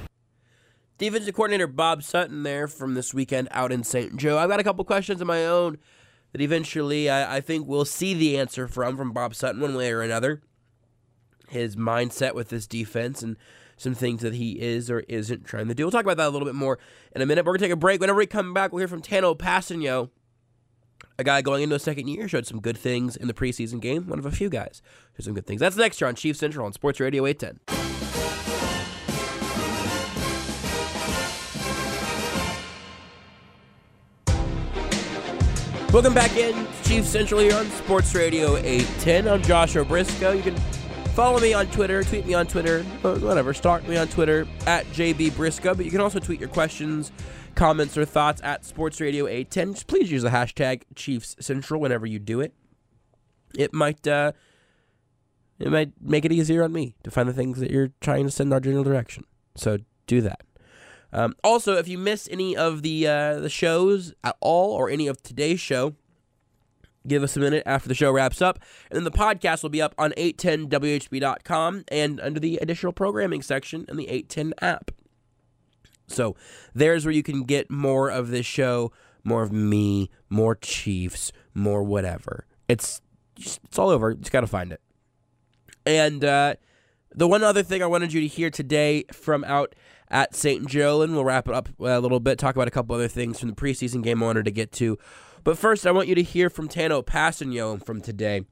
[SPEAKER 2] Defensive coordinator Bob Sutton there from this weekend out in Saint Joe. I've got a couple questions of my own that eventually I, I think we'll see the answer from from Bob Sutton one way or another. His mindset with this defense and some things that he is or isn't trying to do. We'll talk about that a little bit more in a minute. We're going to take a break. Whenever we come back, we'll hear from Tanoh Kpassagnon, a guy going into a second year, showed some good things in the preseason game. One of a few guys showed some good things. That's next year on Chiefs Central on Sports Radio eight ten. Welcome back in to Chiefs Central here on Sports Radio eight ten. I'm Joshua Briscoe. You can follow me on Twitter, tweet me on Twitter, whatever, stalk me on Twitter at J B Briscoe. But you can also tweet your questions, comments, or thoughts at Sports Radio eight ten. Just please use the hashtag Chiefs Central whenever you do it. It might uh, it might make it easier on me to find the things that you're trying to send our general direction. So do that. Um, also, if you miss any of the uh, the shows at all or any of today's show, give us a minute after the show wraps up. And then the podcast will be up on eight ten W H B dot com and under the additional programming section in the eight ten app. So there's where you can get more of this show, more of me, more Chiefs, more whatever. It's just, it's all over. You just got to find it. And uh, the one other thing I wanted you to hear today from out at Saint Joe, and we'll wrap it up a little bit, talk about a couple other things from the preseason game I wanted to get to. But first, I want you to hear from Tanoh Kpassagnon from today.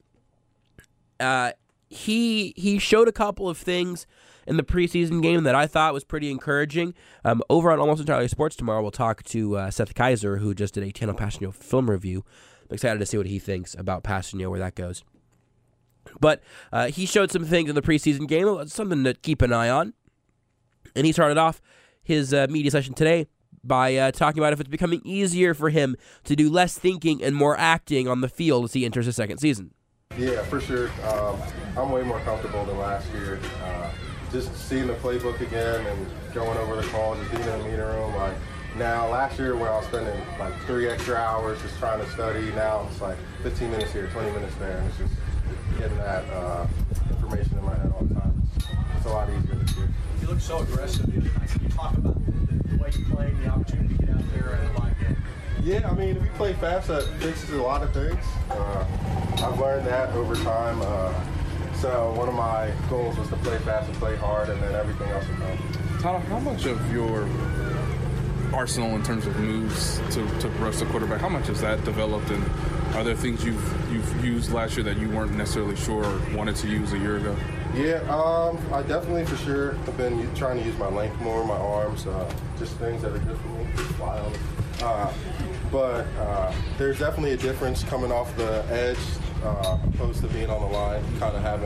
[SPEAKER 2] Uh, he he showed a couple of things in the preseason game that I thought was pretty encouraging. Um, over on Almost Entirely Sports tomorrow, we'll talk to uh, Seth Kaiser, who just did a Tanoh Kpassagnon film review. I'm excited to see what he thinks about Kpassagnon, where that goes. But uh, he showed some things in the preseason game, something to keep an eye on. And he started off his uh, media session today by uh, talking about if it's becoming easier for him to do less thinking and more acting on the field as he enters his second season.
[SPEAKER 19] Yeah, for sure. Um, I'm way more comfortable than last year. Uh, just seeing the playbook again and going over the call, just being in the meeting room. Like now, last year when I was spending like three extra hours just trying to study, now it's like fifteen minutes here, twenty minutes there, and it's just getting that uh, information in my head all the time. It's, it's a lot easier this year.
[SPEAKER 7] You look so aggressive. Can you talk about the, the way you play, the opportunity to get out there and like it?
[SPEAKER 19] Yeah, I mean, if you play fast, that fixes a lot of things. Uh, I've learned that over time. Uh, so one of my goals was to play fast and play hard, and then everything else will come.
[SPEAKER 5] Tanoh, how much of your arsenal in terms of moves to, to rush the quarterback, how much has that developed, and are there things you've you've used last year that you weren't necessarily sure or wanted to use a year ago?
[SPEAKER 19] Yeah, um, I definitely for sure have been trying to use my length more, my arms, uh, just things that are good for me, fly on. Uh, but uh, there's definitely a difference coming off the edge uh, opposed to being on the line, kind of having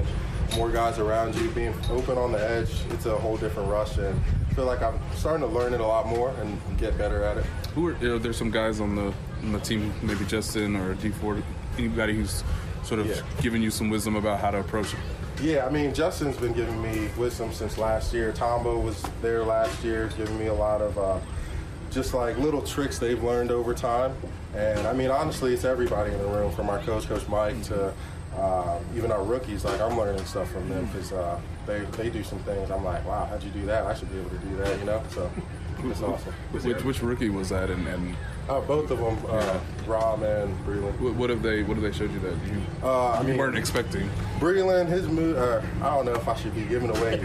[SPEAKER 19] more guys around you, being open on the edge, it's a whole different rush. And I feel like I'm starting to learn it a lot more and get better at it.
[SPEAKER 5] Who are, you know, there's some guys on the on the team, maybe Justin or D Ford, anybody who's sort of
[SPEAKER 19] Yeah.
[SPEAKER 5] giving you some wisdom about how to approach it?
[SPEAKER 19] Yeah, I mean, Justin's been giving me wisdom since last year. Tombo was there last year, giving me a lot of uh, just like little tricks they've learned over time. And I mean, honestly, it's everybody in the room, from our coach, Coach Mike, to uh, even our rookies. Like, I'm learning stuff from them because uh, they, they do some things. I'm like, wow, how'd you do that? I should be able to do that, you know? So it's awesome.
[SPEAKER 5] Which, which rookie was that? And, and
[SPEAKER 19] uh, both of them, uh, Rob and Breland.
[SPEAKER 5] What, what have they What have they showed you that you,
[SPEAKER 19] uh, I
[SPEAKER 5] you
[SPEAKER 19] mean,
[SPEAKER 5] weren't expecting?
[SPEAKER 19] Breland, his mood. Uh, I don't know if I should be giving away.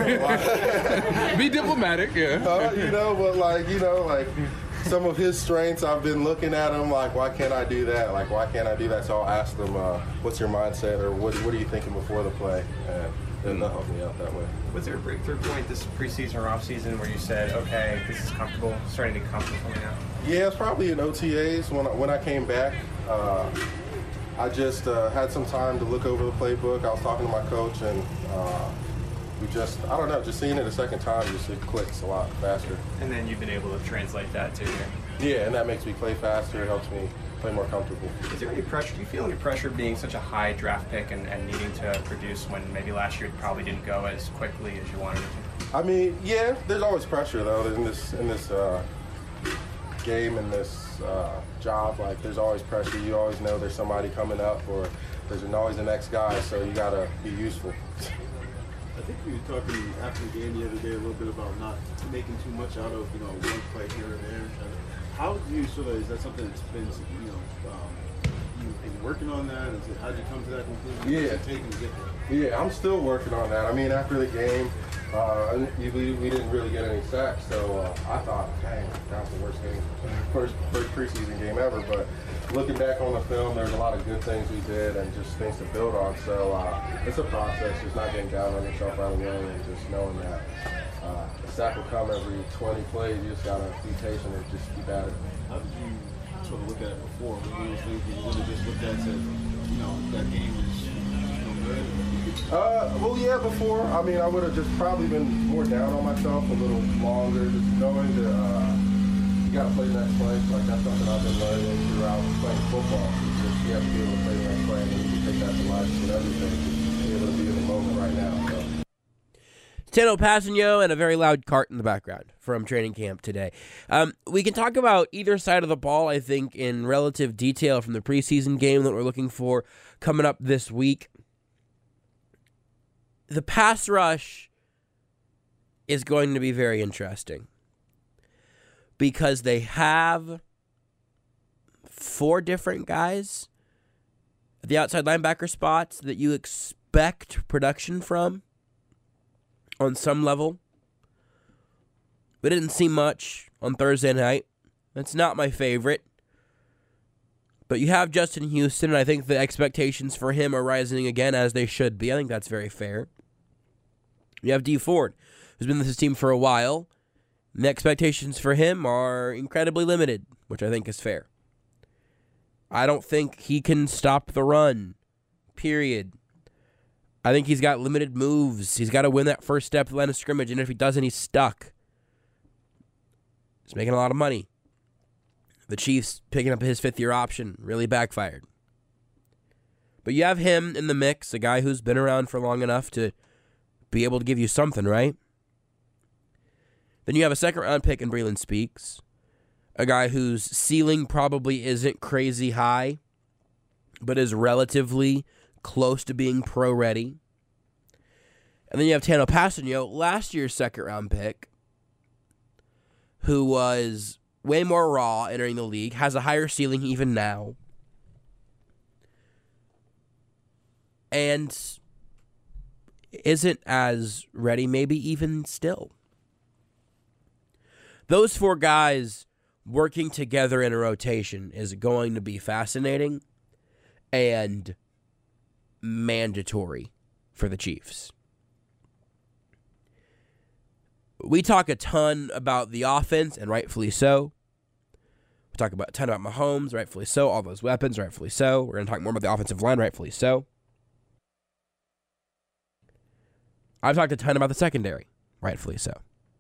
[SPEAKER 5] Be diplomatic, yeah.
[SPEAKER 19] Uh, you know, but like you know, like some of his strengths, I've been looking at him like, why can't I do that? Like, why can't I do that? So I'll ask them, uh, what's your mindset, or what What are you thinking before the play? And then they'll help me out that way.
[SPEAKER 15] Was there a breakthrough point this preseason or offseason where you said, okay, this is comfortable, starting to get comfortable now?
[SPEAKER 19] Yeah, it's probably in O T As when I, when I came back. Uh, I just uh, had some time to look over the playbook. I was talking to my coach, and uh, we just, I don't know, just seeing it a second time, just it clicks a lot faster.
[SPEAKER 15] And then you've been able to translate that to here.
[SPEAKER 19] Yeah, and that makes me play faster. It helps me play more comfortable.
[SPEAKER 15] Is there any pressure? Do you feel any pressure being such a high draft pick and, and needing to produce when maybe last year it probably didn't go as quickly as you wanted it to?
[SPEAKER 19] I mean, yeah, there's always pressure though in this in this uh, game, in this uh, job. Like, there's always pressure. You always know there's somebody coming up, or there's always the next guy. So you gotta be useful.
[SPEAKER 18] I think we were talking after the game the other day a little bit about not making too much out of, you know, one play here and there. How do you sort of, is that something that's been, you know, um, you've been working on that? Is it, how did you come to that conclusion?
[SPEAKER 19] Yeah.
[SPEAKER 18] What's it taking to get there?
[SPEAKER 19] Yeah, I'm still working on that. I mean, after the game, uh, we, we didn't really get any sacks, so uh, I thought, dang, that was the worst game, first first preseason game ever. But looking back on the film, there's a lot of good things we did and just things to build on. So uh, it's a process, just not getting down on yourself right away, and just knowing that uh, the sack will come every twenty plays. You just gotta be patient and just keep at it.
[SPEAKER 18] How did you sort of look at it before? When you were thinking, you really just looked at it and said, you know, that game was no good?
[SPEAKER 19] Uh, well, yeah, before. I mean, I would have just probably been more down on myself a little longer, just knowing that uh, you got to play the next play. Like, that's something I've been learning throughout playing football. It's just, you have to be able to play the next play, and then you can take that to life with everything. Be able to be in the moment right now. So.
[SPEAKER 2] Tano Passanio and a very loud cart in the background from training camp today. Um, we can talk about either side of the ball, I think, in relative detail from the preseason game that we're looking for coming up this week. The pass rush is going to be very interesting because they have four different guys at the outside linebacker spots that you expect production from on some level. We didn't see much on Thursday night. That's not my favorite. But you have Justin Houston, and I think the expectations for him are rising again, as they should be. I think that's very fair. You have D Ford, who's been with his team for a while. And the expectations for him are incredibly limited, which I think is fair. I don't think he can stop the run, period. I think he's got limited moves. He's got to win that first step of the line of scrimmage, and if he doesn't, he's stuck. He's making a lot of money. The Chiefs picking up his fifth-year option really backfired. But you have him in the mix, a guy who's been around for long enough to be able to give you something, right? Then you have a second-round pick in Breland Speaks, a guy whose ceiling probably isn't crazy high, but is relatively close to being pro-ready. And then you have Tano Passanio, last year's second-round pick, who was way more raw entering the league, has a higher ceiling even now, and isn't as ready maybe even still. Those four guys working together in a rotation is going to be fascinating and mandatory for the Chiefs. We talk a ton about the offense, and rightfully so. We talk about a ton about Mahomes, rightfully so. All those weapons, rightfully so. We're going to talk more about the offensive line, rightfully so. I've talked a ton about the secondary, rightfully so.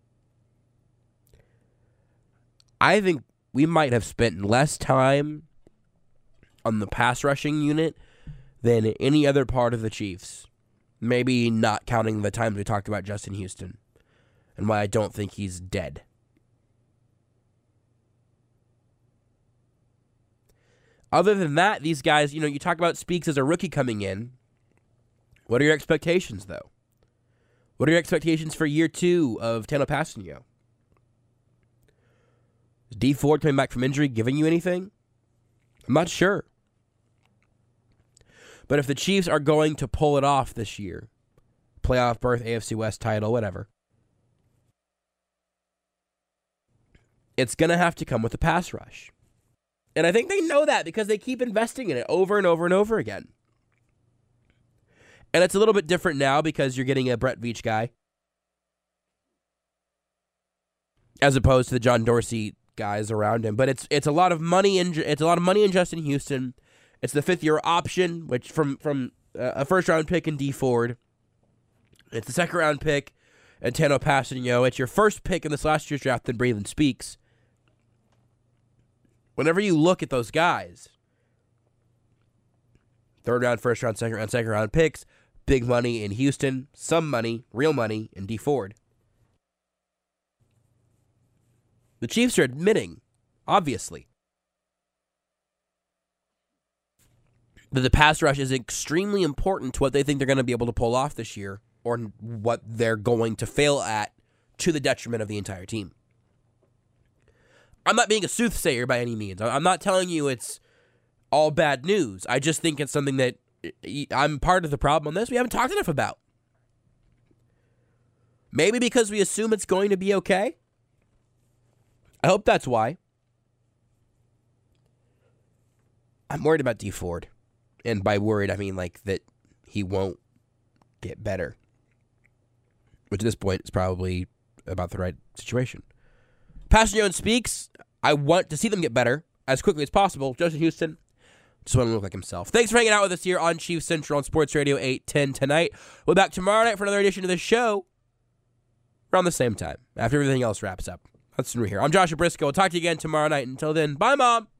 [SPEAKER 2] I think we might have spent less time on the pass rushing unit than any other part of the Chiefs. Maybe not counting the times we talked about Justin Houston and why I don't think he's dead. Other than that, these guys, you know, you talk about Speaks as a rookie coming in. What are your expectations, though? What are your expectations for year two of Tanoh Kpassagnon? Is Dee Ford coming back from injury giving you anything? I'm not sure. But if the Chiefs are going to pull it off this year, playoff berth, A F C West title, whatever, it's going to have to come with a pass rush. And I think they know that because they keep investing in it over and over and over again. And it's a little bit different now because you're getting a Brett Veach guy as opposed to the John Dorsey guys around him. But it's it's a lot of money in it's a lot of money in Justin Houston. It's the fifth year option, which from from uh, a first round pick in Dee Ford. It's the second round pick in Tanoh Kpassagnon. It's your first pick in this last year's draft in Braylon Speaks. Whenever you look at those guys, third round, first round, second round, second round picks, big money in Houston, some money, real money in Dee Ford. The Chiefs are admitting, obviously, that the pass rush is extremely important to what they think they're going to be able to pull off this year or what they're going to fail at to the detriment of the entire team. I'm not being a soothsayer by any means. I'm not telling you it's all bad news. I just think it's something that I'm part of the problem on this we haven't talked enough about. Maybe because we assume it's going to be okay. I hope that's why. I'm worried about Dee Ford. And by worried, I mean like that he won't get better. Which at this point is probably about the right situation. Kpassagnon Speaks. I want to see them get better as quickly as possible. Justin Houston just want to look like himself. Thanks for hanging out with us here on Chiefs Central on Sports Radio eight ten tonight. We'll be back tomorrow night for another edition of the show around the same time after everything else wraps up. That's what we're here. I'm Joshua Briscoe. We'll talk to you again tomorrow night. Until then, bye, Mom.